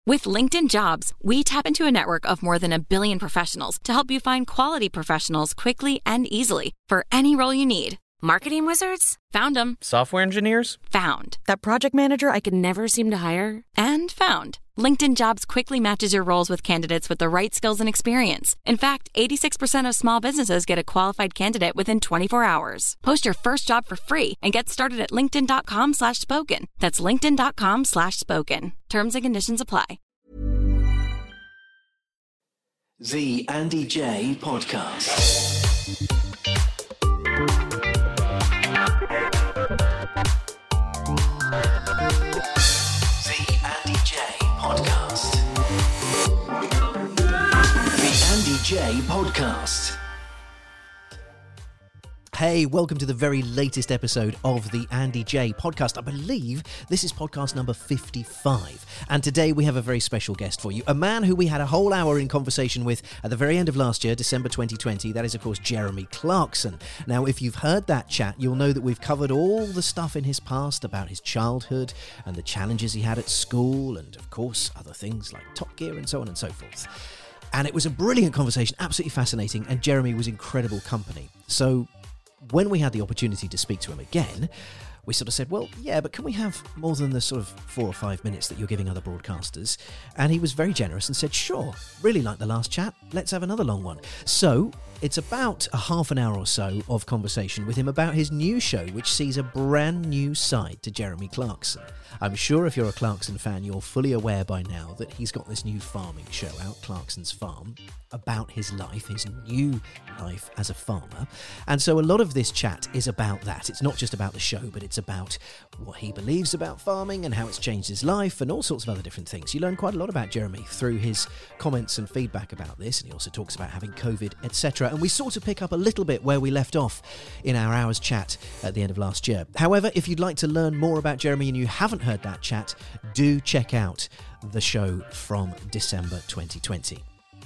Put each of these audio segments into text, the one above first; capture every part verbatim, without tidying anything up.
With LinkedIn Jobs, we tap into a network of more than a billion professionals to help you find quality professionals quickly and easily for any role you need. Marketing wizards? Found them. Software engineers? Found. That project manager I could never seem to hire? And found. LinkedIn Jobs quickly matches your roles with candidates with the right skills and experience. In fact, eighty-six percent of small businesses get a qualified candidate within twenty-four hours. Post your first job for free and get started at linkedin.com slash spoken. That's linkedin.com slash spoken. Terms and conditions apply. The Andy J Podcast. J Podcast. Hey, welcome to the very latest episode of the Andy J Podcast. I believe this is podcast number fifty-five. And today we have a very special guest for you. A man who we had a whole hour in conversation with at the very end of last year, December twenty twenty. That is, of course, Jeremy Clarkson. Now, if you've heard that chat, you'll know that we've covered all the stuff in his past about his childhood and the challenges he had at school and, of course, other things like Top Gear and so on and so forth. And it was a brilliant conversation, absolutely fascinating, and Jeremy was incredible company. So when we had the opportunity to speak to him again, we sort of said, well, yeah, but can we have more than the sort of four or five minutes that you're giving other broadcasters? And he was very generous and said, sure, really like the last chat, let's have another long one. So it's about a half an hour or so of conversation with him about his new show, which sees a brand new side to Jeremy Clarkson. I'm sure if you're a Clarkson fan, you're fully aware by now that he's got this new farming show out, Clarkson's Farm, about his life, his new life as a farmer. And so a lot of this chat is about that. It's not just about the show, but it's about what he believes about farming and how it's changed his life and all sorts of other different things. You learn quite a lot about Jeremy through his comments and feedback about this, and he also talks about having COVID, et cetera. And we sort of pick up a little bit where we left off in our hour's chat at the end of last year. However, if you'd like to learn more about Jeremy and you haven't heard that chat, do check out the show from December twenty twenty.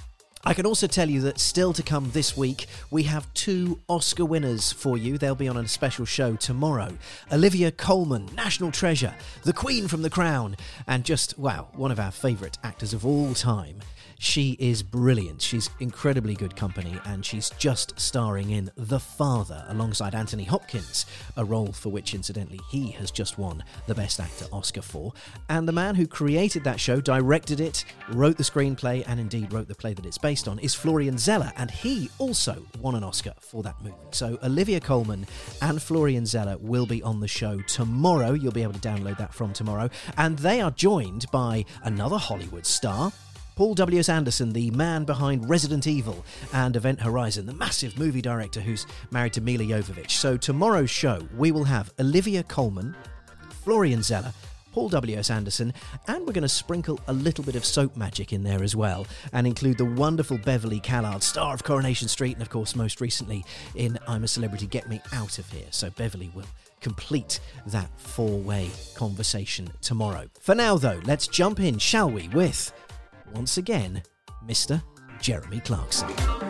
I can also tell you that still to come this week, we have two Oscar winners for you. They'll be on a special show tomorrow. Olivia Colman, national treasure, the Queen from The Crown, and just, wow, one of our favourite actors of all time. She is brilliant. She's incredibly good company, and she's just starring in The Father alongside Anthony Hopkins, a role for which, incidentally, he has just won the Best Actor Oscar for. And the man who created that show, directed it, wrote the screenplay, and indeed wrote the play that it's based on, is Florian Zeller, and he also won an Oscar for that movie. So Olivia Colman and Florian Zeller will be on the show tomorrow. You'll be able to download that from tomorrow. And they are joined by another Hollywood star, Paul W S. Anderson, the man behind Resident Evil and Event Horizon, the massive movie director who's married to Mila Jovovich. So tomorrow's show, we will have Olivia Colman, Florian Zeller, Paul W S. Anderson, and we're going to sprinkle a little bit of soap magic in there as well, and include the wonderful Beverly Callard, star of Coronation Street, and of course most recently in I'm a Celebrity, Get Me Out of Here. So Beverly will complete that four-way conversation tomorrow. For now though, let's jump in, shall we, with, once again, Mister Jeremy Clarkson.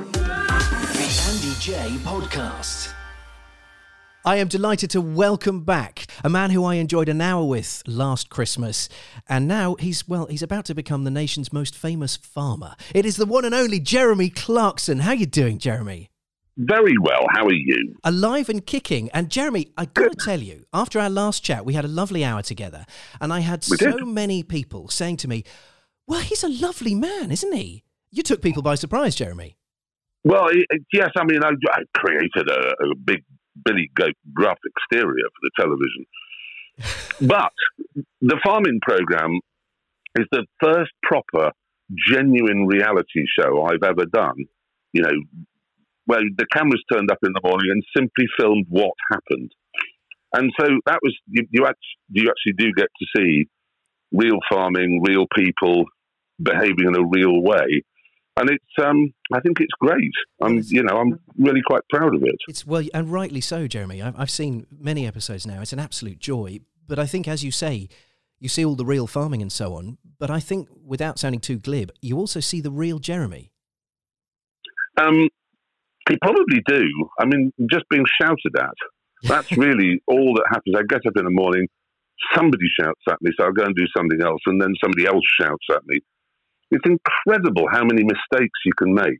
The Andy J Podcast. I am delighted to welcome back a man who I enjoyed an hour with last Christmas, and now he's, well, he's about to become the nation's most famous farmer. It is the one and only Jeremy Clarkson. How are you doing, Jeremy? Very well. How are you? Alive and kicking. And Jeremy, I got to tell you, after our last chat, we had a lovely hour together, and I had We so did. many people saying to me, well, he's a lovely man, isn't he? You took people by surprise, Jeremy. Well, it, it- yes, I mean, I, I created a, a big Billy Goat gruff exterior for the television. But the farming program is the first proper, genuine reality show I've ever done. You know, where the cameras turned up in the morning and simply filmed what happened. And so that was, you, you, actually, you actually do get to see real farming, real people behaving in a real way. And it's, um, I think it's great. I'm, you know, I'm really quite proud of it. It's, well, and rightly so, Jeremy. I've, I've seen many episodes now. It's an absolute joy. But I think, as you say, you see all the real farming and so on. But I think, without sounding too glib, you also see the real Jeremy. Um, you probably do. I mean, just being shouted at. That's really all that happens. I get up in the morning, somebody shouts at me, so I'll go and do something else, and then somebody else shouts at me. It's incredible how many mistakes you can make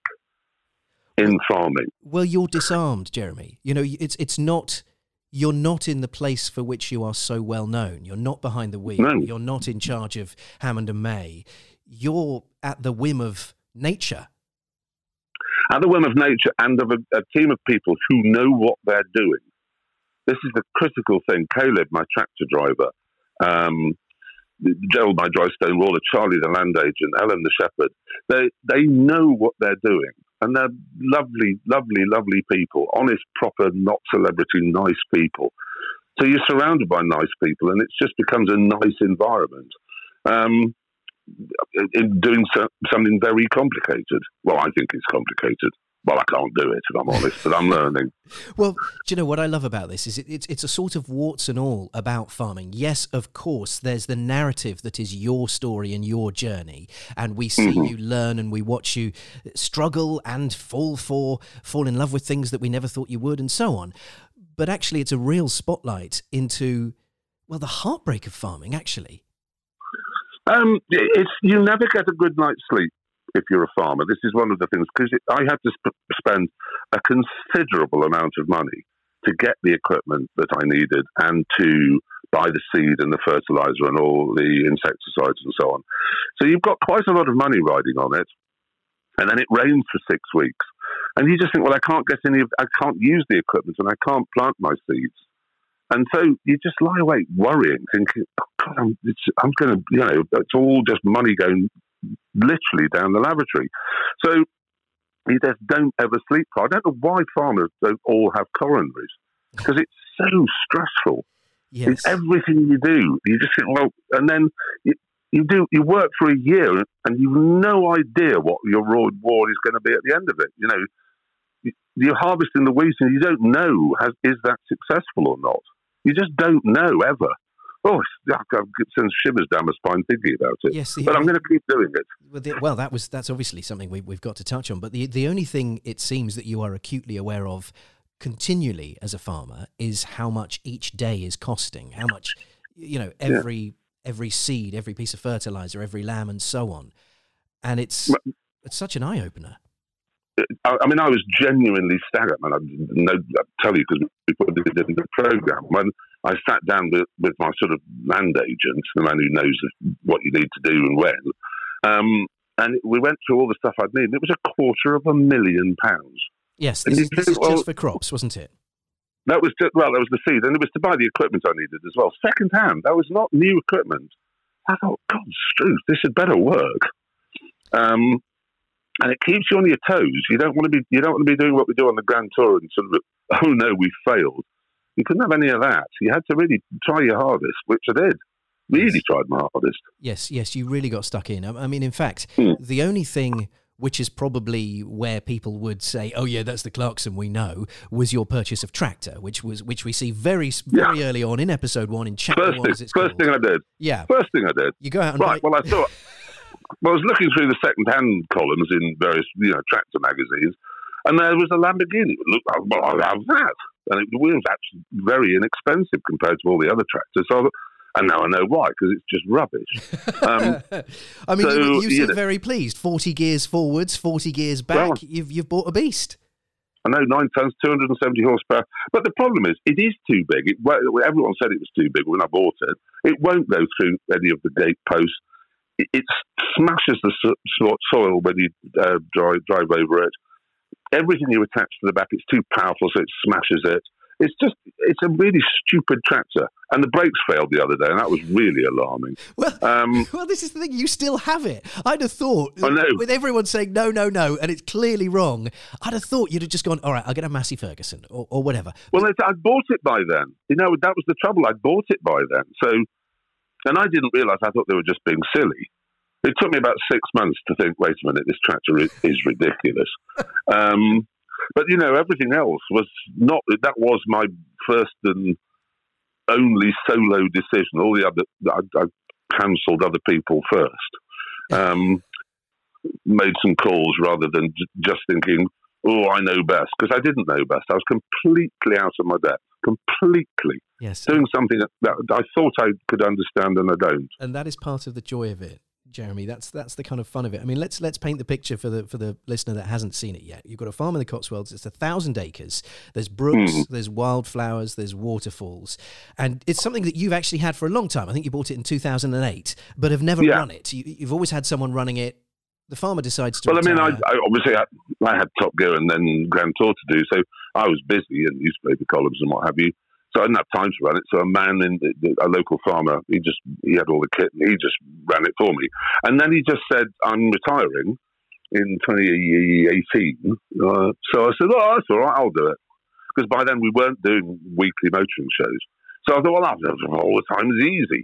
in farming. Well, you're disarmed, Jeremy. You know, it's it's not, you're not in the place for which you are so well known. You're not behind the wheel. No. You're not in charge of Hammond and May. You're at the whim of nature. At the whim of nature and of a, a team of people who know what they're doing. This is the critical thing. Caleb, my tractor driver, um, Gerald, my dry stone roller, Charlie, the land agent, Ellen, the shepherd, they they know what they're doing. And they're lovely, lovely, lovely people. Honest, proper, not celebrity, nice people. So you're surrounded by nice people, and it just becomes a nice environment. Um, in doing so, something very complicated. Well, I think it's complicated. Well, I can't do it, if I'm honest, but I'm learning. Well, do you know what I love about this is it, it's it's a sort of warts and all about farming. Yes, of course, there's the narrative that is your story and your journey, and we see mm-hmm. you learn and we watch you struggle and fall for, fall in love with things that we never thought you would, and so on. But actually, it's a real spotlight into, well, the heartbreak of farming, actually. Um, it's you never get a good night's sleep if you're a farmer. This is one of the things, because I had to sp- spend a considerable amount of money to get the equipment that I needed and to buy the seed and the fertilizer and all the insecticides and so on. So you've got quite a lot of money riding on it, and then it rains for six weeks, and you just think, well, I can't get any of, I can't use the equipment and I can't plant my seeds. And so you just lie awake worrying, thinking, oh, God, I'm, it's, I'm going to, you know, it's all just money going literally down the lavatory. So you just don't ever sleep. I don't know why farmers don't all have coronaries, because it's so stressful. Yes. It's everything you do. You just think, well, and then you, you do, you work for a year and you've no idea what your reward is going to be at the end of it. You know, you're harvesting the wheat and you don't know, has, is that successful or not? You just don't know ever. Oh, it sends shivers down my spine thinking about it. Yes, but I'm going to keep doing it. Well, the, well, that was that's obviously something we, we've got to touch on. But the the only thing it seems that you are acutely aware of continually as a farmer is how much each day is costing. How much, you know, every yeah. every seed, every piece of fertilizer, every lamb, and so on. And it's well, it's such an eye opener. I, I mean, I was genuinely staggered, man. I know, I'll tell you, because we put it in the program. When I sat down with, with my sort of land agent, the man who knows what you need to do and when, um, and we went through all the stuff I'd need, and it was a quarter of a million pounds. Yes, this, is, this think, is well, just for crops, wasn't it? That was just, well, that was the seed, and it was to buy the equipment I needed as well. Second hand, that was not new equipment. I thought, God's truth, this had better work. Um, and it keeps you on your toes. You don't want to be, you don't want to be doing what we do on the Grand Tour and sort of, oh no, we failed. You couldn't have any of that. You had to really try your hardest, which I did. Really yes. tried my hardest. Yes, yes, you really got stuck in. I mean, in fact, hmm. the only thing which is probably where people would say, "Oh yeah, that's the Clarkson we know," was your purchase of tractor, which was which we see very very yeah. early on in episode one in chapter first one. Thing, as it's first called. thing I did. Yeah, first thing I did. You go out and right. buy- Well, I thought. Well, I was looking through the second-hand columns in various, you know, tractor magazines, and there was a Lamborghini. It looked like, well, I'll have that. And it was actually very inexpensive compared to all the other tractors. So, and now I know why, because it's just rubbish. Um, I mean, so, you, you seem you know, very pleased. forty gears forwards, forty gears back. Well, you've you've bought a beast. I know, nine tons, two hundred seventy horsepower. But the problem is, it is too big. It, everyone said it was too big when I bought it. It won't go through any of the gate posts. It, it smashes the so- soil when you uh, drive, drive over it. Everything you attach to the back, it's too powerful, so it smashes it. It's just, it's a really stupid tractor. And the brakes failed the other day, and that was really alarming. Well, um, well, this is the thing. You still have it. I'd have thought, I know. with everyone saying no, no, no, and it's clearly wrong, I'd have thought you'd have just gone, all right, I'll get a Massey Ferguson or, or whatever. Well, I bought it by then. You know, that was the trouble. I bought it by then. So, and I didn't realise, I thought they were just being silly. It took me about six months to think, wait a minute, this tractor is, is ridiculous. um, but, you know, everything else was not, that was my first and only solo decision. All the other, I, I cancelled other people first. Um, made some calls rather than j- just thinking, oh, I know best. Because I didn't know best. I was completely out of my depth. completely. Yes. Doing something that, that I thought I could understand and I don't. And that is part of the joy of it, Jeremy. That's that's the kind of fun of it. I mean, let's let's paint the picture for the for the listener that hasn't seen it yet. You've got a farm in the Cotswolds. It's a thousand acres. There's brooks, mm. there's wildflowers, there's waterfalls, and it's something that you've actually had for a long time. I think you bought it in two thousand eight, but have never yeah. run it. You, you've always had someone running it. The farmer decides to. Well, retire. I mean, I, I obviously I, I had Top Gear and then Grand Tour to do, so I was busy in newspaper columns and what have you. So I didn't have time to run it. So a man in the, the, a local farmer, he just he had all the kit and he just ran it for me. And then he just said, "I'm retiring in twenty eighteen." Uh, so I said, "Oh, that's all right, I'll do it." Because by then we weren't doing weekly motoring shows. So I thought, "Well, that's all the time is easy.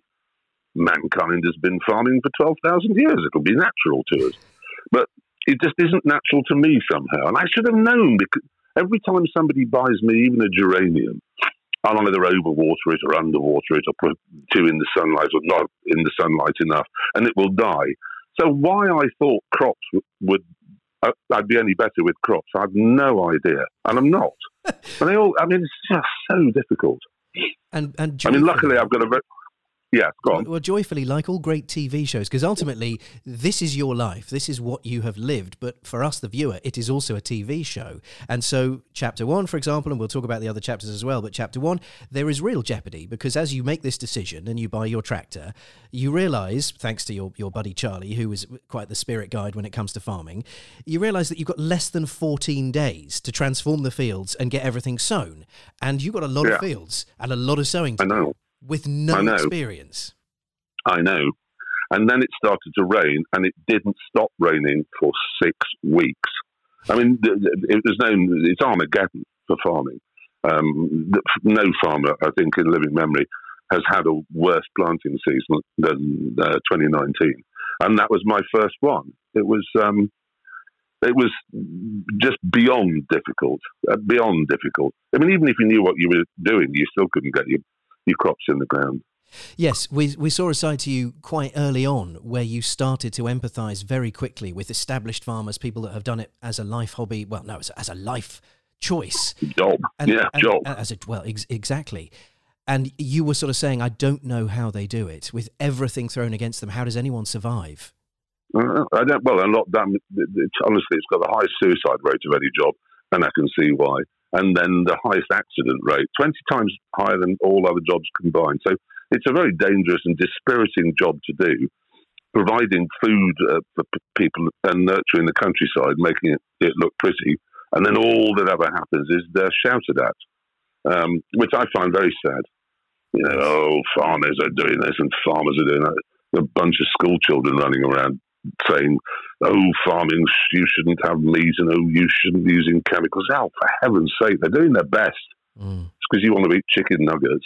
Mankind has been farming for twelve thousand years. It'll be natural to us." But it just isn't natural to me somehow. And I should have known, because every time somebody buys me even a geranium, I'll either overwater it or underwater it or put two in the sunlight or not in the sunlight enough, and it will die. So why I thought crops would, would uh, I'd be any better with crops, I have no idea, and I'm not. But they all, I mean, it's just so difficult. And and I mean, luckily I've got a. Yeah, go on. Well, joyfully, like all great T V shows, because ultimately, this is your life. This is what you have lived. But for us, the viewer, it is also a T V show. And so, chapter one, for example, and we'll talk about the other chapters as well, but chapter one, there is real jeopardy, because as you make this decision and you buy your tractor, you realise, thanks to your, your buddy Charlie, who is quite the spirit guide when it comes to farming, you realise that you've got less than fourteen days to transform the fields and get everything sown. And you've got a lot yeah. of fields and a lot of sowing to I know. do. With no I experience. I know. And then it started to rain, and it didn't stop raining for six weeks. I mean, it was known, it's Armageddon for farming. Um, no farmer, I think, in living memory, has had a worse planting season than uh, twenty nineteen. And that was my first one. It was um, it was just beyond difficult, uh, beyond difficult. I mean, even if you knew what you were doing, you still couldn't get your your crops in the ground. Yes, we we saw a side to you quite early on where you started to empathise very quickly with established farmers, people that have done it as a life hobby, well, no, as, as a life choice. Job, and, yeah, and, job. As a, well, ex- exactly. And you were sort of saying, I don't know how they do it. With everything thrown against them, how does anyone survive? Uh, I don't, well, a lot, that, it's, honestly, it's got the highest suicide rate of any job, and I can see why. And then the highest accident rate, twenty times higher than all other jobs combined. So it's a very dangerous and dispiriting job to do, providing food uh, for p- people and nurturing the countryside, making it, it look pretty. And then all that ever happens is they're shouted at, um, which I find very sad. You know, oh, farmers are doing this and farmers are doing that. A bunch of school children running around saying, oh, farming, you shouldn't have meat, and oh, you shouldn't be using chemicals. Oh, for heaven's sake, they're doing their best. Mm. It's because you want to eat chicken nuggets.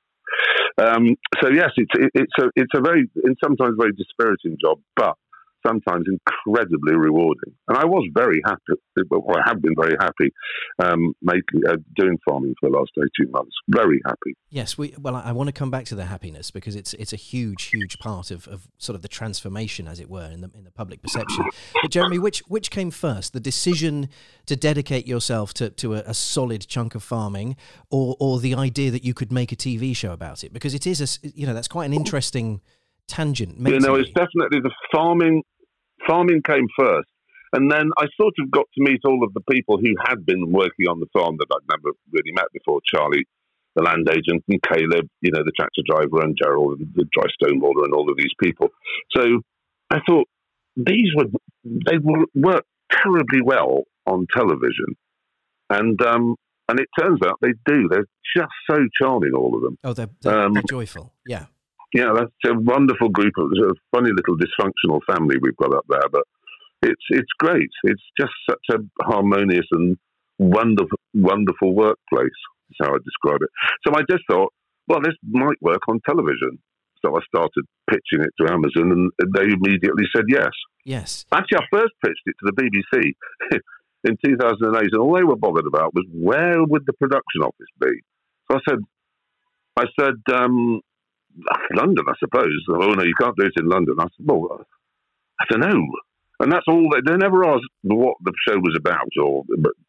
Um, so yes, it's it, it's a it's a very, and sometimes very dispiriting job, but sometimes incredibly rewarding. And I was very happy. Well, I have been very happy um, making uh, doing farming for the last eighteen months. Very happy. Yes, we. Well, I, I want to come back to the happiness, because it's it's a huge, huge part of, of sort of the transformation, as it were, in the in the public perception. But Jeremy, which which came first, the decision to dedicate yourself to to a, a solid chunk of farming, or or the idea that you could make a T V show about it? Because it is a, you know, that's quite an interesting tangent. You know, it's definitely the farming. Farming came first, and then I sort of got to meet all of the people who had been working on the farm that I'd never really met before. Charlie, the land agent, and Caleb, you know, the tractor driver, and Gerald, the dry stone boulder, and all of these people. So I thought these would they would work terribly well on television, and um, and it turns out they do. They're just so charming, all of them. Oh, they're, they're, um, they're joyful. Yeah. Yeah, that's a wonderful group of a funny little dysfunctional family we've got up there, but it's it's great. It's just such a harmonious and wonderful wonderful workplace. Is how I describe it. So I just thought, well, this might work on television. So I started pitching it to Amazon, and they immediately said yes. Yes. Actually, I first pitched it to the B B C in two thousand eight, and all they were bothered about was where would the production office be. So I said, I said. Um, London, I suppose. Oh, no, you can't do it in London. I said, well, I don't know. And that's all. They, they never asked what the show was about, or but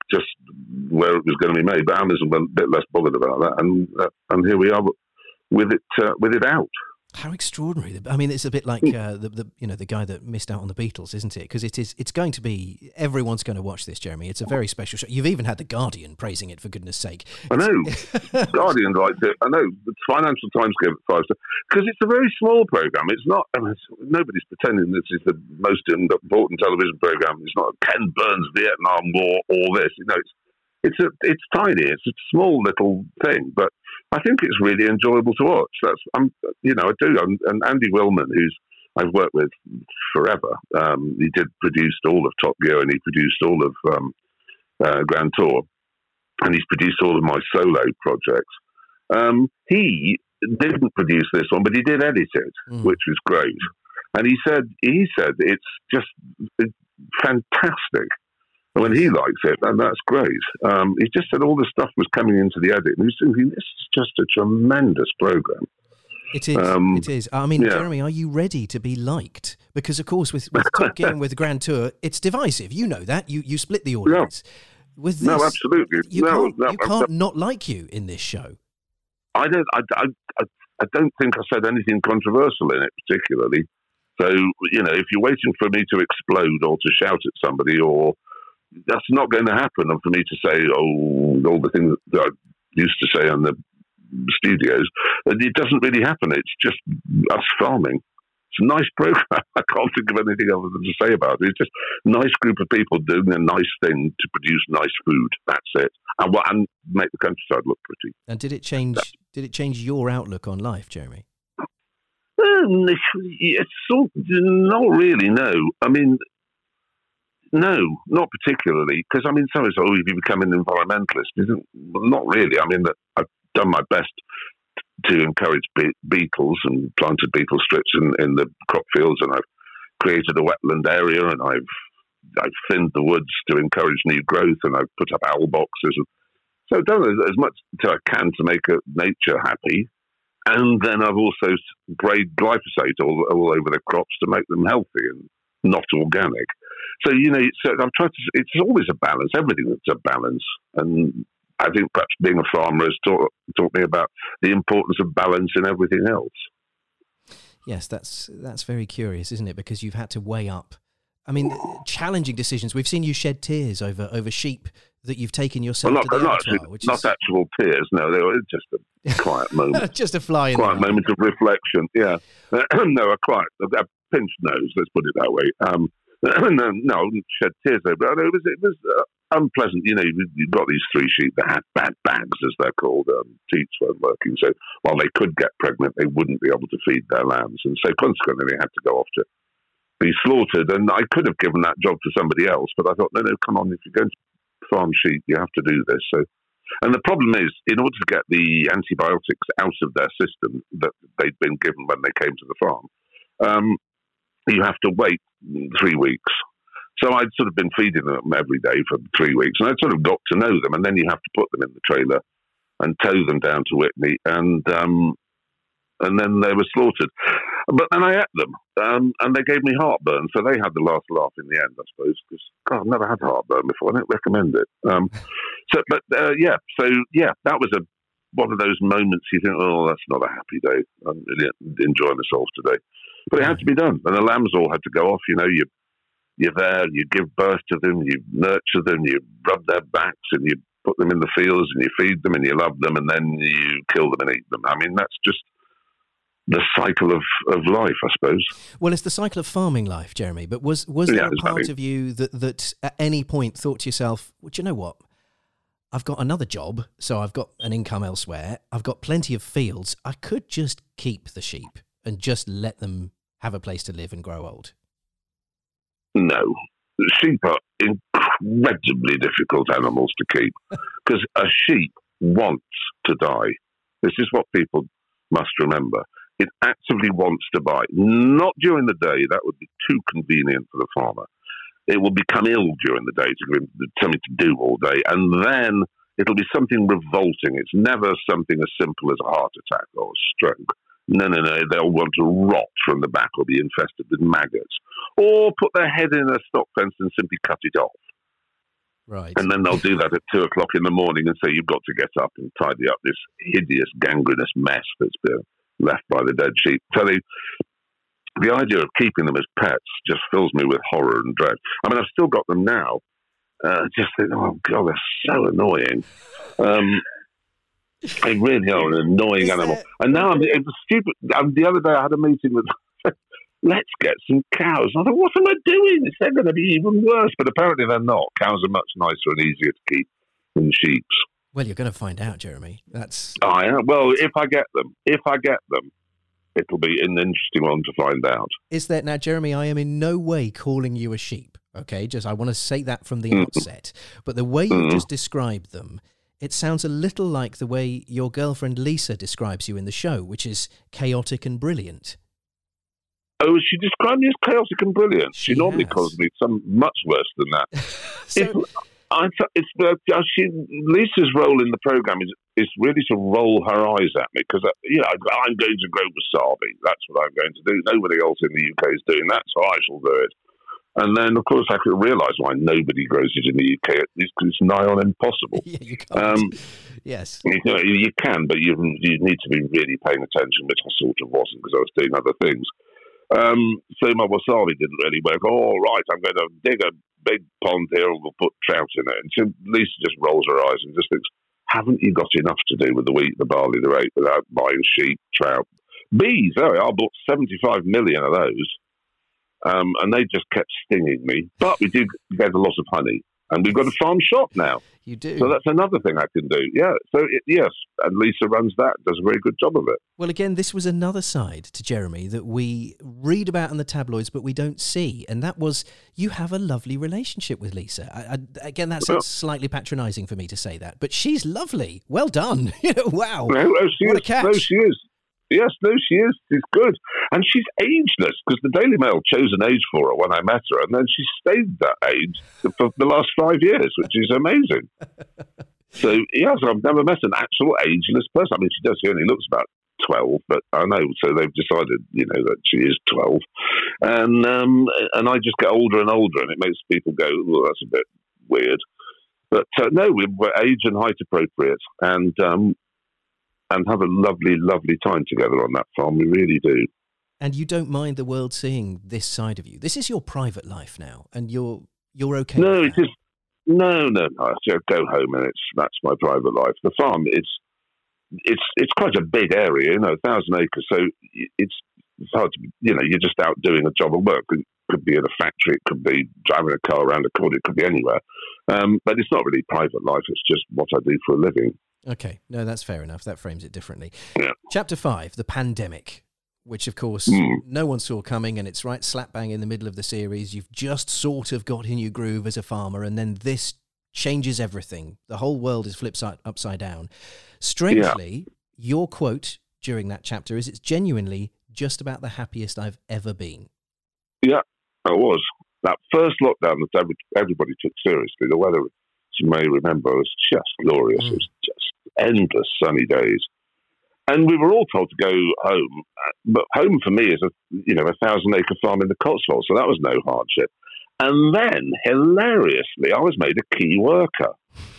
just where it was going to be made. But Amazon were a bit less bothered about that, and uh, and here we are with it uh, with it out. How extraordinary! I mean, it's a bit like uh, the, the you know the guy that missed out on the Beatles, isn't it? Because it is it's going to be everyone's going to watch this, Jeremy. It's a very special show. You've even had the Guardian praising it, for goodness sake. I know Guardian liked it. I know the Financial Times gave it five stars because it's a very small program. It's not. I mean, it's, nobody's pretending this is the most important television program. It's not Ken Burns' Vietnam War or this. You know, it's it's a it's tiny. It's a small little thing, but I think it's really enjoyable to watch. That's, um, you know, I do. I'm, and Andy Willman, who's I've worked with forever, um, he did produced all of Top Gear and he produced all of um, uh, Grand Tour, and he's produced all of my solo projects. Um, he didn't produce this one, but he did edit it, mm. which was great. And he said he said it's just it's fantastic. When he likes it, and that's great. Um, he just said all the stuff was coming into the edit, and he was thinking, this is just a tremendous program. It is. Um, it is. I mean, yeah. Jeremy, are you ready to be liked? Because, of course, with, with Top Gear and with Grand Tour, it's divisive. You know that. You you split the audience. No, with this, no absolutely. You no, can't, no, you can't not like you in this show. I don't. I, I, I don't think I said anything controversial in it particularly. So, you know, if you're waiting for me to explode or to shout at somebody, or that's not going to happen. And for me to say, oh, all the things that I used to say on the studios, it doesn't really happen. It's just us farming. It's a nice program. I can't think of anything other than to say about it. It's just a nice group of people doing a nice thing to produce nice food. That's it. And, and make the countryside look pretty. And did it change? That's, did it change your outlook on life, Jeremy? Um, it's sort not really. No, I mean. No, not particularly, because I mean, some is, oh, you become an environmentalist. Isn't, well, not really. I mean, I've done my best to encourage be- beetles and planted beetle strips in, in the crop fields, and I've created a wetland area, and I've I've thinned the woods to encourage new growth, and I've put up owl boxes. And so I've done as, as much as I can to make uh, nature happy, and then I've also sprayed glyphosate all, all over the crops to make them healthy and not organic. So, you know, it's, I've tried to, it's always a balance, everything that's a balance. And I think perhaps being a farmer has taught, taught me about the importance of balance in everything else. Yes, that's that's very curious, isn't it? Because you've had to weigh up, I mean, challenging decisions. We've seen you shed tears over, over sheep that you've taken yourself well, not, to the not, abattoir, actually, which not is... actual tears, no, they were just a quiet moment. Just a fly in quiet the moment of reflection, yeah. No, a quiet, a pinched nose, let's put it that way. Um, no, no, I didn't shed tears over it. It was, it was uh, unpleasant. You know, you've got these three sheep that had bad bags, as they're called. Um, teats weren't working. So while they could get pregnant, they wouldn't be able to feed their lambs. And so consequently, they had to go off to be slaughtered. And I could have given that job to somebody else, but I thought, no, no, come on, if you're going to farm sheep, you have to do this. So, and the problem is, in order to get the antibiotics out of their system that they'd been given when they came to the farm, um, you have to wait three weeks. So I'd sort of been feeding them every day for three weeks, and I'd sort of got to know them, and then you have to put them in the trailer and tow them down to Whitney, and um, and then they were slaughtered. But then I ate them, um, and they gave me heartburn, so they had the last laugh in the end, I suppose, because, God, I've never had heartburn before. I don't recommend it. Um, so, but, uh, yeah, so, yeah, that was a one of those moments you think, oh, that's not a happy day. I'm really enjoying myself today. But it had to be done, and the lambs all had to go off. You know, you, you're there, you give birth to them, you nurture them, you rub their backs, and you put them in the fields, and you feed them, and you love them, and then you kill them and eat them. I mean, that's just the cycle of, of life, I suppose. Well, it's the cycle of farming life, Jeremy. But was was there yeah, a exactly. part of you that, that at any point thought to yourself, well, do you know what? I've got another job, so I've got an income elsewhere. I've got plenty of fields. I could just keep the sheep and just let them have a place to live and grow old. No. Sheep are incredibly difficult animals to keep because a sheep wants to die. This is what people must remember. It actively wants to die. Not during the day. That would be too convenient for the farmer. It will become ill during the day to give him something to do all day. And then it'll be something revolting. It's never something as simple as a heart attack or a stroke. No, no, no. They'll want to rot from the back or be infested with maggots. Or put their head in a stock fence and simply cut it off. Right. And then they'll do that at two o'clock in the morning and say, you've got to get up and tidy up this hideous, gangrenous mess that's been left by the dead sheep. So they, the idea of keeping them as pets just fills me with horror and dread. I mean, I've still got them now. Uh, just think, oh, God, they're so annoying. Um, they really are an annoying Is animal. there... And now, I'm, it was stupid. Um, the other day I had a meeting with... Let's get some cows. I thought, what am I doing? They're going to be even worse. But apparently they're not. Cows are much nicer and easier to keep than sheep. Well, you're going to find out, Jeremy. That's. Oh, yeah. Well, if I get them, if I get them, it'll be an interesting one to find out. Is that now, Jeremy? I am in no way calling you a sheep. Okay, just I want to say that from the mm. outset. But the way you mm. just described them, it sounds a little like the way your girlfriend Lisa describes you in the show, which is chaotic and brilliant. Oh, she described me as chaotic and brilliant. She, She normally has. calls me some much worse than that. So, It's, I, it's uh, she, Lisa's role in the program is is really to roll her eyes at me because uh, you know I'm going to grow wasabi. That's what I'm going to do. Nobody else in the U K is doing that, so I shall do it. And then, of course, I could realise why nobody grows it in the U K. It's, it's nigh on impossible. yeah, you can't. Um, yes. You, know, you can, but you you need to be really paying attention, which I sort of wasn't because I was doing other things. Um, so my wasabi didn't really work. Oh, right, I'm going to dig a big pond here and we'll put trout in it. And so Lisa just rolls her eyes and just thinks, haven't you got enough to do with the wheat, the barley, the rape without buying sheep, trout? Bees, oh, I bought seventy-five million of those. Um, and they just kept stinging me. But we do get a lot of honey. And we've got a farm shop now. You do. So that's another thing I can do. Yeah. So, it, yes. And Lisa runs that, does a very good job of it. Well, again, this was another side to Jeremy that we read about in the tabloids, but we don't see. And that was, you have a lovely relationship with Lisa. I, I, again, that sounds Well, slightly patronising for me to say that, but she's lovely. Well done. You know, wow. No, no, she What a is. catch. No, she is. Yes, no, she is. She's good. And she's ageless because the Daily Mail chose an age for her when I met her, and then she stayed that age for the last five years, which is amazing. So, yes, I've never met an actual ageless person. I mean, she does. She only looks about twelve, but I know. So they've decided, you know, that she is twelve. And, um, and I just get older and older, and it makes people go, well, that's a bit weird. But uh, no, we're age and height appropriate. And, um, and have a lovely, lovely time together on that farm. We really do. And you don't mind the world seeing this side of you. This is your private life now, and you're you're okay No, with it that. is. No, no, no. I just go home and it's that's my private life. The farm, it's it's it's quite a big area, you know, a thousand acres. So it's it's hard to, you know, you're just out doing a job of work. It could be at a factory, it could be driving a car around a corner, it could be anywhere. Um, but it's not really private life. It's just what I do for a living. Okay, no, that's fair enough. That frames it differently. Yeah. Chapter five, the pandemic, which of course Mm. no one saw coming, and it's right slap bang in the middle of the series. You've just sort of got in your groove as a farmer, and then this changes everything. The whole world is flipped side, upside down. Strangely, your quote during that chapter is, "It's genuinely just about the happiest I've ever been." Yeah, it was. That first lockdown that every, everybody took seriously, the weather, as you may remember, was just glorious. Mm. It was just endless sunny days. And we were all told to go home. But home for me is a, you know, a thousand acre farm in the Cotswolds, so that was no hardship. And then, hilariously, I was made a key worker.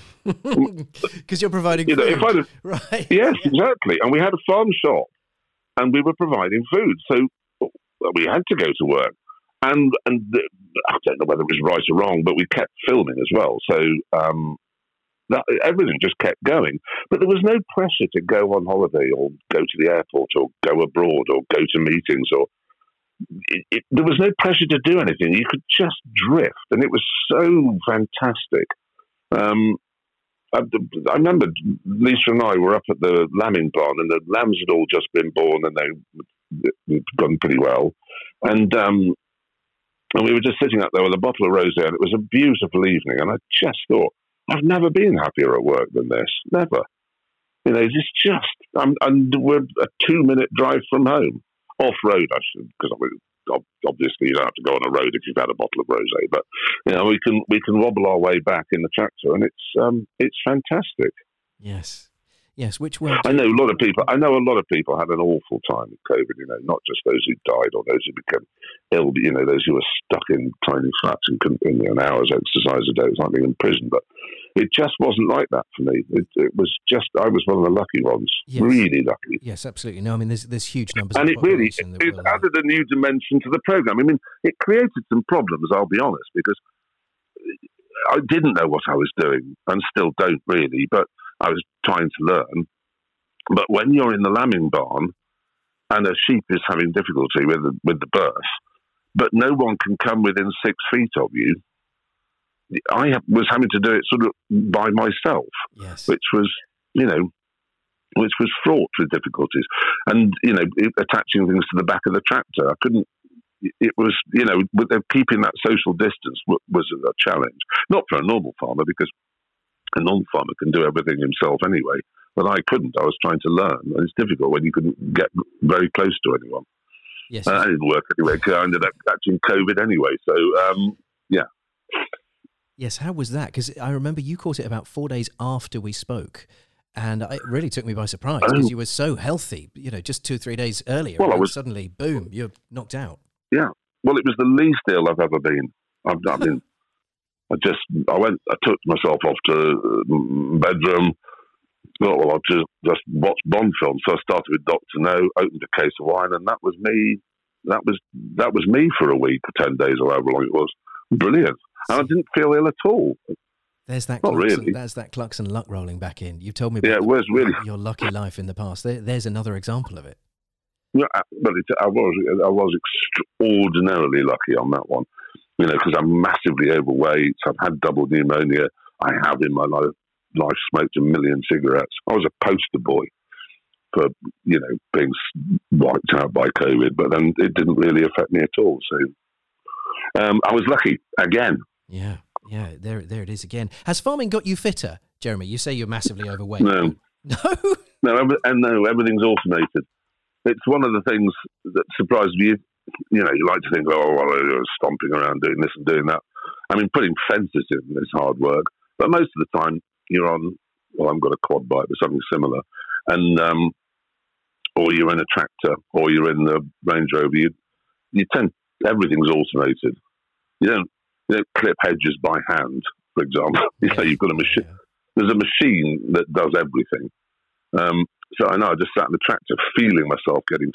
Because you're providing You know, food. if I'd have, Right. yes, exactly. And we had a farm shop, and we were providing food, so well, we had to go to work. And and the, I don't know whether it was right or wrong, but we kept filming as well. So um, that, everything just kept going. But there was no pressure to go on holiday or go to the airport or go abroad or go to meetings. Or it, it, there was no pressure to do anything. You could just drift, and it was so fantastic. Um, I, I remember Lisa and I were up at the lambing barn, and the lambs had all just been born, and they they'd gone pretty well. And um, and we were just sitting up there with a bottle of rosé, and it was a beautiful evening. And I just thought, I've never been happier at work than this. Never. You know, it's just, I'm, and we're a two-minute drive from home, off-road, I should, because obviously you don't have to go on a road if you've had a bottle of rosé. But you know, we can we can wobble our way back in the tractor, and it's um, it's fantastic. Yes. Yes, which world? I know a lot of people. I know a lot of people had an awful time with COVID. You know, not just those who died or those who became ill. But, you know, those who were stuck in tiny flats and couldn't, you know, an hour's exercise a day. It was like being in prison. But it just wasn't like that for me. It, it was just I was one of the lucky ones, yes. really lucky. Yes, absolutely. No, I mean, there's there's huge numbers, and of it really it, that it will, added a new dimension to the program. I mean, it created some problems. I'll be honest, because I didn't know what I was doing, and still don't really. But I was trying to learn. But when you're in the lambing barn and a sheep is having difficulty with the, with the birth, but no one can come within six feet of you, I was having to do it sort of by myself, yes. which was, you know, which was fraught with difficulties. And, you know, it, attaching things to the back of the tractor, I couldn't, it was, you know, with keeping that social distance w- was a challenge. Not for a normal farmer, because a normal farmer can do everything himself anyway. But I couldn't. I was trying to learn. And it's difficult when you couldn't get very close to anyone. Yes, uh, it didn't work anyway, because I ended up catching COVID anyway. So, um, yeah. Yes, how was that? Because I remember you caught it about four days after we spoke. And it really took me by surprise, because oh. you were so healthy, you know, just two or three days earlier. Well, and I was, suddenly, boom, you're knocked out. Yeah. Well, it was the least ill I've ever been. I've, I mean, I just, I went, I took myself off to the bedroom. Well, well, I just, just watched Bond films. So I started with Doctor No, opened a case of wine, and that was me. That was that was me for a week or ten days or however long it was. Brilliant. And I didn't feel ill at all. There's that Not Clux really. and, there's that Clux and luck rolling back in. You told me about yeah, it was the, really. your lucky life in the past. There, there's another example of it. Yeah, well, it, I was I was extraordinarily lucky on that one. You know, because I'm massively overweight. I've had double pneumonia. I have in my life. Life smoked a million cigarettes. I was a poster boy for, you know, being wiped out by COVID, but then it didn't really affect me at all. So um, I was lucky again. Yeah, yeah, there there it is again. Has farming got you fitter, Jeremy? You say you're massively overweight. No. No? No, every, and no, everything's automated. It's one of the things that surprised me. You know, you like to think, oh, well, you're stomping around doing this and doing that. I mean, putting fences in is hard work, but most of the time, you're on, well, I've got a quad bike, but something similar, and um, or you're in a tractor, or you're in the Range Rover. You, you tend everything's automated. You don't, you don't clip hedges by hand, for example. You know, you've got a machine. Yeah. There's a machine that does everything. Um, so I know I just sat in the tractor, feeling myself getting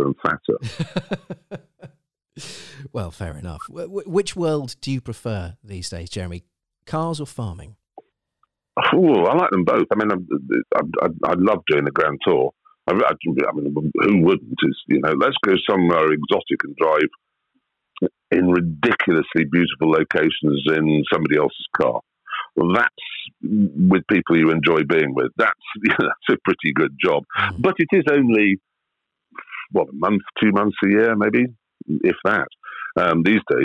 fatter and fatter. Well, fair enough. W- which world do you prefer these days, Jeremy? Cars or farming? Oh, I like them both. I mean, I, I, I love doing the Grand Tour. I, I, I mean, who wouldn't? Is, you know, let's go somewhere exotic and drive in ridiculously beautiful locations in somebody else's car. Well, that's with people you enjoy being with. That's you know, that's a pretty good job. Mm. But it is only what a month, two months a year, maybe, if that. Um, these days.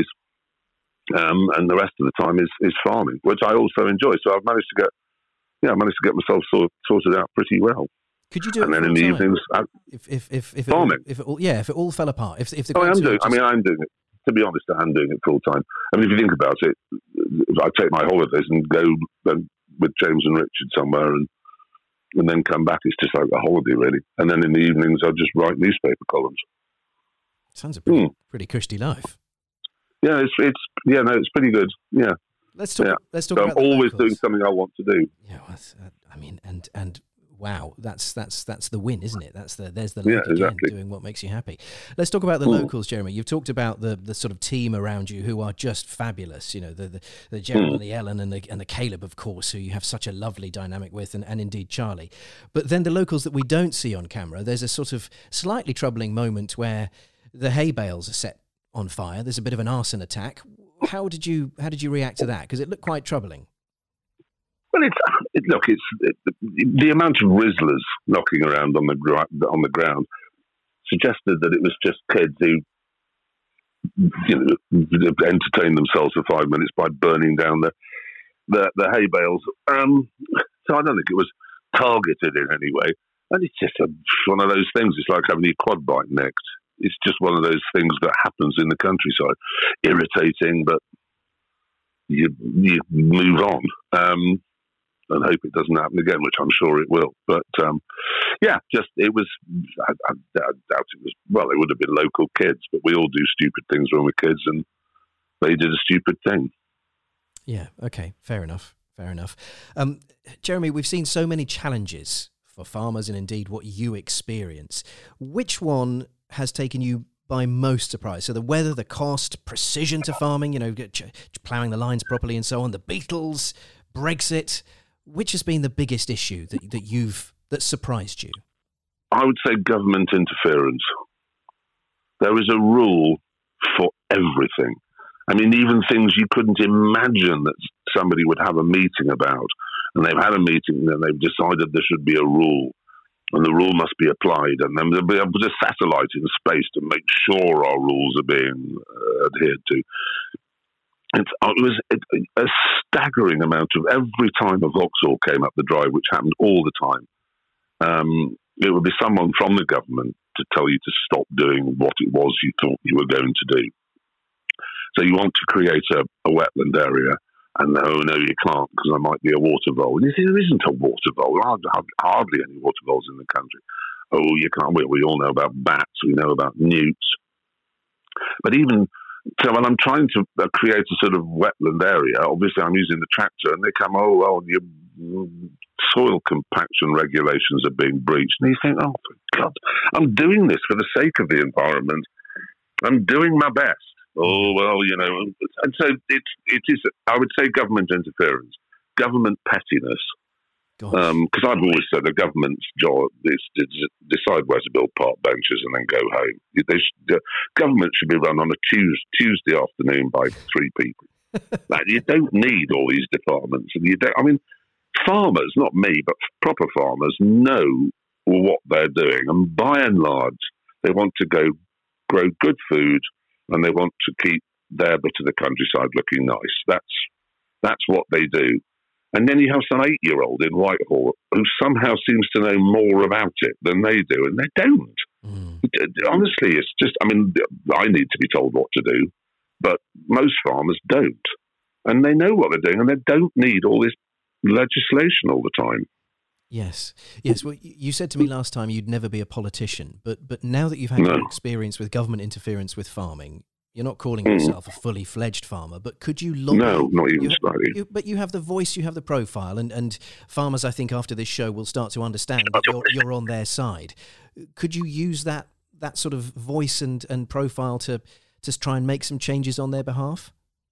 Um, and the rest of the time is, is farming, which I also enjoy. So I've managed to get, yeah, I managed to get myself sort, sorted out pretty well. Could you do and it? And then in the time? evenings, I, if if if, if farming, it, if it all, yeah, if it all fell apart, if if the oh, I am doing. just... I mean, I'm doing it. To be honest, I am doing it full time. I mean, if you think about it, I take my holidays and go with James and Richard somewhere, and and then come back. It's just like a holiday, really. And then in the evenings, I just write newspaper columns. Sounds a pretty, mm. pretty cushy life. Yeah, it's it's yeah, no, it's pretty good. Yeah, let's talk. Yeah. Let's talk so about. I'm the always locals. doing something I want to do. Yeah, well, uh, I mean, and and wow, that's that's that's the win, isn't it? That's the there's the yeah, again, exactly. doing what makes you happy. Let's talk about the mm. locals, Jeremy. You've talked about the the sort of team around you who are just fabulous. You know, the the, the Gerald mm. and the Ellen and the and the Caleb, of course, who you have such a lovely dynamic with, and, and indeed Charlie. But then the locals that we don't see on camera, there's a sort of slightly troubling moment where the hay bales are set on fire. There's a bit of an arson attack. How did you how did you react to that? Because it looked quite troubling. Well, it's it, look, it's it, the amount of Rizzlers knocking around on the gr- on the ground suggested that it was just kids who, you know, entertained themselves for five minutes by burning down the the, the hay bales. Um, so I don't think it was targeted in any way. And it's just a, one of those things. It's like having your quad bike nicked. It's just one of those things that happens in the countryside. Irritating, but you you move on. Um, and hope it doesn't happen again, which I'm sure it will. But um, yeah, just it was. I, I, I doubt it was. Well, it would have been local kids, but we all do stupid things when we're kids, and they did a stupid thing. Yeah. Okay. Fair enough. Fair enough. Um, Jeremy, we've seen so many challenges for farmers, and indeed what you experience. Which one has taken you by most surprise? So the weather, the cost, precision to farming, you know, ch- ploughing the lines properly and so on, the beetles, Brexit. Which has been the biggest issue that, that you've that surprised you? I would say government interference. There is a rule for everything. I mean, even things you couldn't imagine that somebody would have a meeting about, and they've had a meeting and they've decided there should be a rule, and the rule must be applied, and then there'll be a satellite in space to make sure our rules are being uh, adhered to. It's, it was a, a staggering amount of every time a Vauxhall came up the drive, which happened all the time. Um, it would be someone from the government to tell you to stop doing what it was you thought you were going to do. So you want to create a, a wetland area, and no, no, you can't because there might be a water vole. And you see, there isn't a water vole. Hardly any water voles in the country. Oh, you can't. We, we all know about bats. We know about newts. But even So when I'm trying to uh, create a sort of wetland area, obviously I'm using the tractor, and they come, oh, well, your soil compaction regulations are being breached. And you think, oh, for God, I'm doing this for the sake of the environment. I'm doing my best. Oh, well, you know. And so it, it is, I would say, government interference, government pettiness. Because um, I've always said the government's job is to decide where to build park benches and then go home. They should, the government should be run on a Tuesday, Tuesday afternoon by three people. Like, you don't need all these departments, and you don't. I mean, farmers, not me, but proper farmers, know what they're doing, and by and large, they want to go grow good food, and they want to keep their bit of the countryside looking nice. That's that's what they do. And then you have some eight-year-old in Whitehall who somehow seems to know more about it than they do, and they don't. Mm. Honestly, it's just, I mean, I need to be told what to do, but most farmers don't. And they know what they're doing, and they don't need all this legislation all the time. Yes. Yes. Well, you said to me last time you'd never be a politician, but but now that you've had no. your experience with government interference with farming, you're not calling yourself mm. a fully fledged farmer, but could you lobby? No, not even you, slightly. You, but you have the voice, you have the profile, and, and farmers, I think, after this show will start to understand that you're, you're on their side. Could you use that that sort of voice and, and profile to to try and make some changes on their behalf?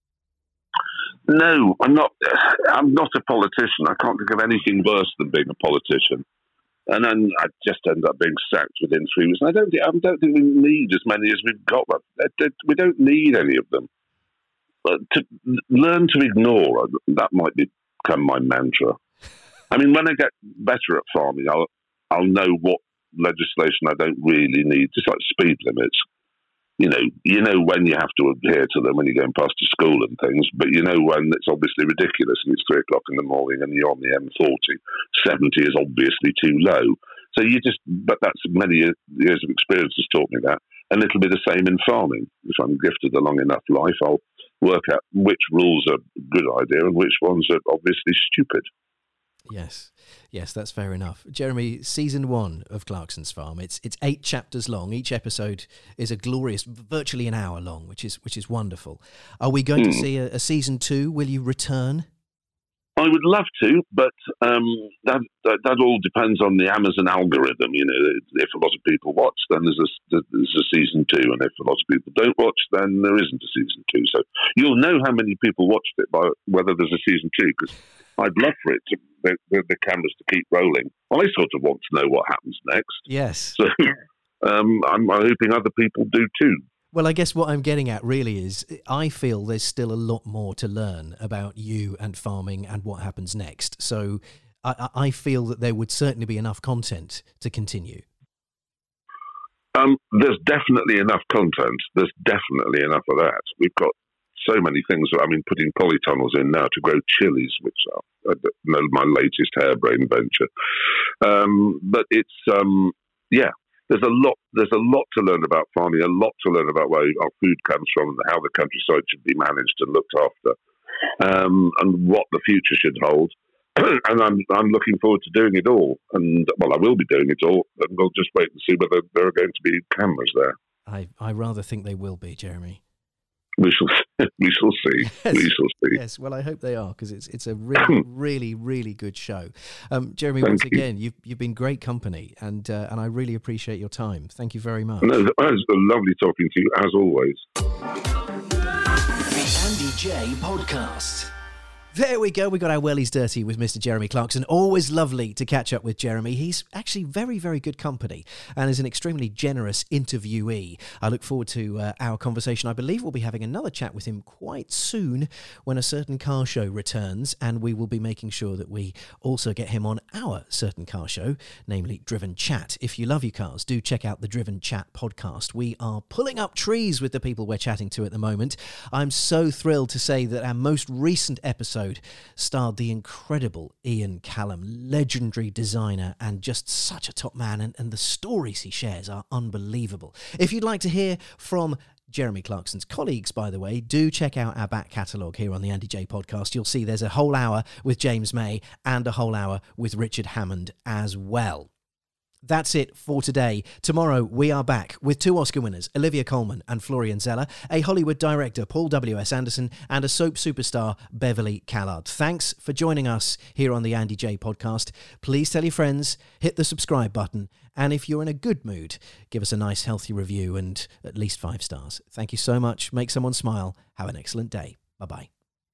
No, I'm not. I'm not a politician. I can't think of anything worse than being a politician. And then I just end up being sacked within three weeks. And I don't think, I don't think we need as many as we've got. We don't need any of them. But to learn to ignore, that might become my mantra. I mean, when I get better at farming, I'll I'll know what legislation I don't really need, just like speed limits. You know, you know when you have to adhere to them when you're going past to school and things, but you know when it's obviously ridiculous and it's three o'clock in the morning and you're on the M forty. seventy is obviously too low. So you just, but that's many years of experience has taught me that. And it'll be the same in farming. If I'm gifted a long enough life, I'll work out which rules are a good idea and which ones are obviously stupid. Yes, yes, that's fair enough. Jeremy, season one of Clarkson's Farm, it's it's eight chapters long. Each episode is a glorious, virtually an hour long, which is which is wonderful. Are we going mm. to see a, a season two? Will you return? I would love to, but um, that, that that all depends on the Amazon algorithm. You know, if a lot of people watch, then there's a, there's a season two, and if a lot of people don't watch, then there isn't a season two. So you'll know how many people watched it by whether there's a season two, because I'd love for it to the, the, the cameras to keep rolling. I sort of want to know what happens next. Yes. So um, I'm, I'm hoping other people do too. Well, I guess what I'm getting at really is I feel there's still a lot more to learn about you and farming and what happens next. So I, I feel that there would certainly be enough content to continue. Um, there's definitely enough content. There's definitely enough of that. We've got so many things. I mean, putting polytunnels in now to grow chilies, which are uh, my latest harebrained venture. Um, but it's, um, yeah. There's a lot. There's a lot to learn about farming. A lot to learn about where our food comes from, and how the countryside should be managed and looked after, um, and what the future should hold. and I'm I'm looking forward to doing it all. And well, I will be doing it all, and we'll just wait and see whether there are going to be cameras there. I, I rather think they will be, Jeremy. We shall see. We shall see. Yes. We shall see. Yes, well, I hope they are, because it's it's a really, really, really good show. Um, Jeremy, Thank once you. again, you've you've been great company, and uh, and I really appreciate your time. Thank you very much. No, it was lovely talking to you, as always. The Andy J Podcast. There we go. We got our wellies dirty with Mister Jeremy Clarkson. Always lovely to catch up with Jeremy. He's actually very, very good company and is an extremely generous interviewee. I look forward to uh, our conversation. I believe we'll be having another chat with him quite soon when a certain car show returns, and we will be making sure that we also get him on our certain car show, namely Driven Chat. If you love your cars, do check out the Driven Chat podcast. We are pulling up trees with the people we're chatting to at the moment. I'm so thrilled to say that our most recent episode starred the incredible Ian Callum, legendary designer and just such a top man, and, and the stories he shares are unbelievable. If you'd like to hear from Jeremy Clarkson's colleagues, by the way, do check out our back catalogue here on the Andy J podcast. You'll see there's a whole hour with James May and a whole hour with Richard Hammond as well. That's it for today. Tomorrow, we are back with two Oscar winners, Olivia Colman and Florian Zeller, a Hollywood director, Paul W S Anderson, and a soap superstar, Beverly Callard. Thanks for joining us here on the Andy J podcast. Please tell your friends, hit the subscribe button, and if you're in a good mood, give us a nice, healthy review and at least five stars. Thank you so much. Make someone smile. Have an excellent day. Bye-bye.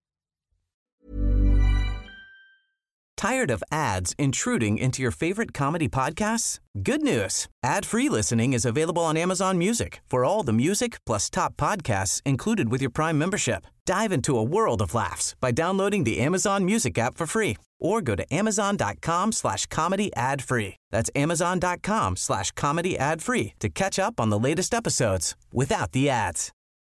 Tired of ads intruding into your favorite comedy podcasts? Good news. Ad-free listening is available on Amazon Music for all the music plus top podcasts included with your Prime membership. Dive into a world of laughs by downloading the Amazon Music app for free or go to amazon.com slash comedy ad free. That's amazon.com slash comedy ad free to catch up on the latest episodes without the ads.